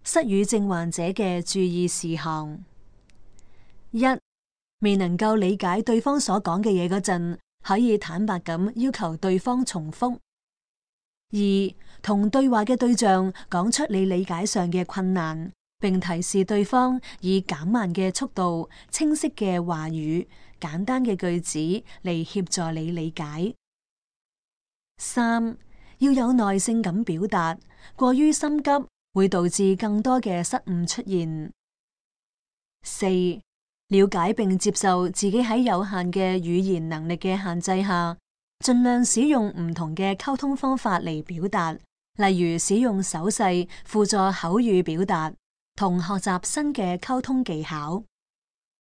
失語症患者嘅注意事項：一、未能夠理解對方所講嘅嘢嗰陣，可以坦白咁要求對方重複。二、同對話嘅對象講出你理解上嘅困難，並提示對方以減慢嘅速度、清晰嘅話語、簡單嘅句子嚟協助你理解。三、要有耐性咁表達，過於心急會導致更多嘅失誤出現。四、了解並接受自己喺有限嘅語言能力嘅限制下，盡量使用唔同嘅溝通方法嚟表達，例如使用手勢輔助口語表達，同學習新嘅溝通技巧。